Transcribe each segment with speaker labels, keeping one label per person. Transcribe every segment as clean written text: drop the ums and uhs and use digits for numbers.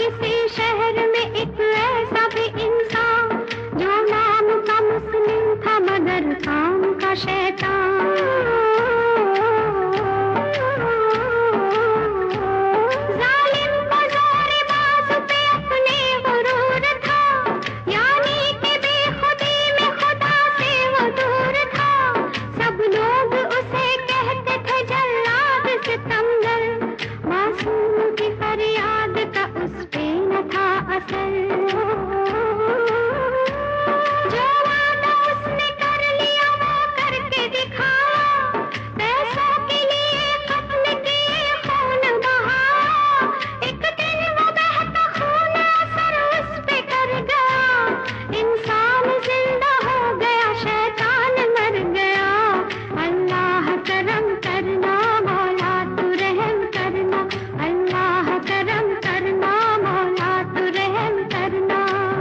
Speaker 1: किसी शहर में एक ऐसा भी इंसान जो नाम का मुस्लिम था मगर काम का शैतान। जालिम को जोरे बाजू पे अपने गुरूर था, यानी कि बेखुदी में खुदा से वो दूर था। सब लोग उसे कहते थे जल्लाद सितमगर, मासूम की फरियाद का उस पे न था असर। जो वादा उसने कर लिया वो करके दिखाया, पैसों के लिए कत्ल किए खून बहाया। एक दिन वो बहता खून असर उस पे कर गया, इंसान जिंदा हो गया शैतान मर गया। अल्लाह करम करना मौला तू रहम करना, अल्लाह करम करना मौला तू रहम करना।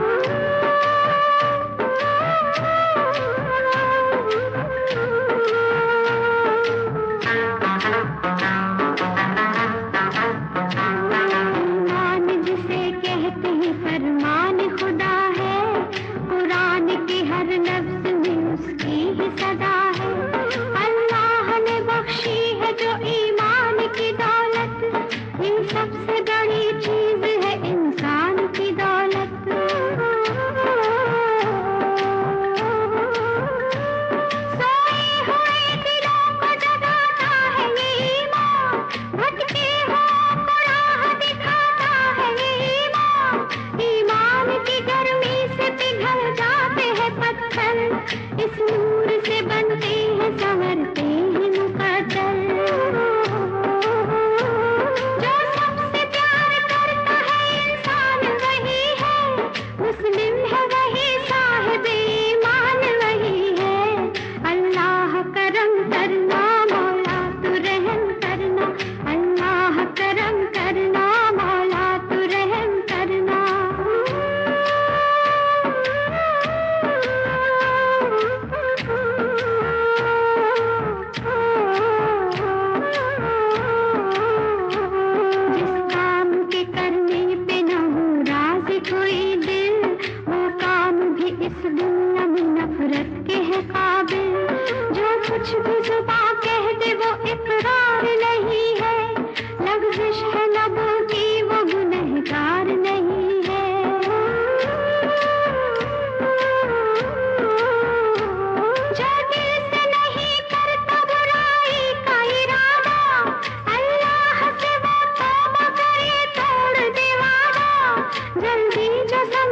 Speaker 1: ईमान जिसे कहते हैं फरमान खुदा है, कुरान के हर लफ्ज में उसकी ही सदा है। अल्लाह ने बख्शी है जो ईमान की दौलत, ये सबसे बड़ी चीज है इंसान की दौलत। सोए हुए दिलों को जगाता है ये ईमान, भटके हुओं को राह दिखाता है ये ईमान। ईमान की गर्मी से पिघल जाते हैं पत्थर, इस नूर से बनते हैं संवरते हैं मुकद्दर। जो सबसे प्यार करता है इंसान वही है, मुस्लिम है वही साहिब ईमान वही है। अल्लाह करम करना मौला तू रहम करना, अल्लाह करम करना मौला तू रहम करना। जिस काम के करने पे न हो राज़ी कोई दिल, वो काम भी इस दुनिया में नफरत के है काबिल। जो कुछ भी जुबां कह दे वो इकरार नहीं है, लग़्ज़िश है लबों की वो गुनहगार नहीं है। जो दिल से नहीं करता बुराई का इरादा, अल्लाह से वो तौबा करे तोड़ दे वादा। जल्दी जो